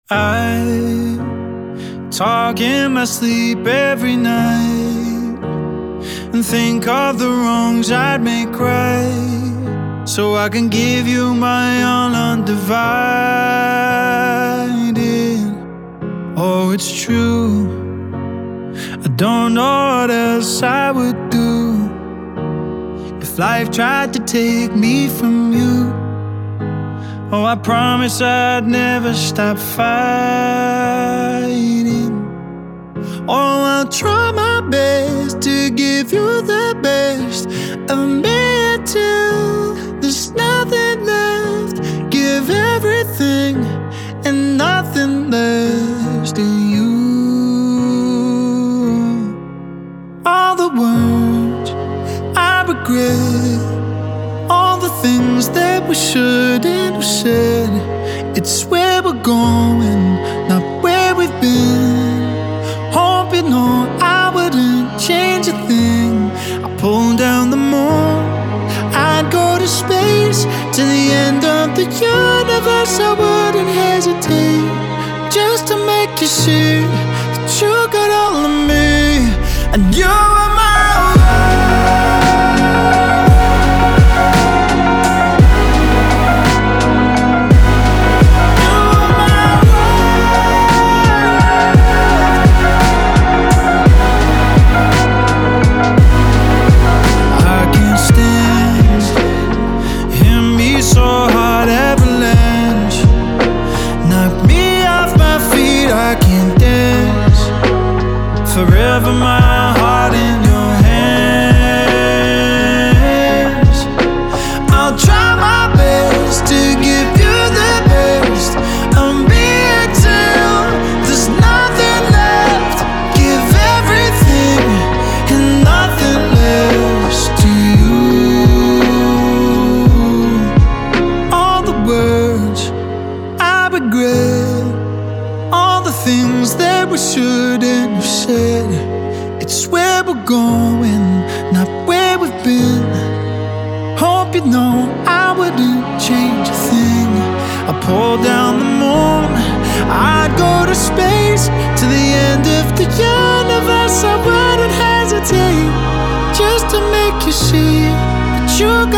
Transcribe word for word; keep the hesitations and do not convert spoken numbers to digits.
I talk in my sleep every night and think of the wrongs I'd make right, so I can give you my all undivided. Oh, it's true, I don't know what else I would do if life tried to take me from you. Oh, I promise I'd never stop fighting. Oh, I'll try my best to give you the best of me till there's nothing left. Give everything and nothing less to you. All the words I regret, all the things that we shouldn't have said. It's where we're going, not where we've been. Hope you know I wouldn't change a thing. I pull down the moon, I'd go to space, to the end of the universe. I wouldn't hesitate, just to make you see that you got all of me, and you are my forever, my heart in your hands. I'll try my best to give you the best of me until there's nothing left. Give everything and nothing less to you. All the words I regret, all the things that we shouldn't have said. It's where we're going, not where we've been. Hope you know I wouldn't change a thing. I pull down the moon, I'd go to space, to the end of the universe. I wouldn't hesitate, just to make you see that you got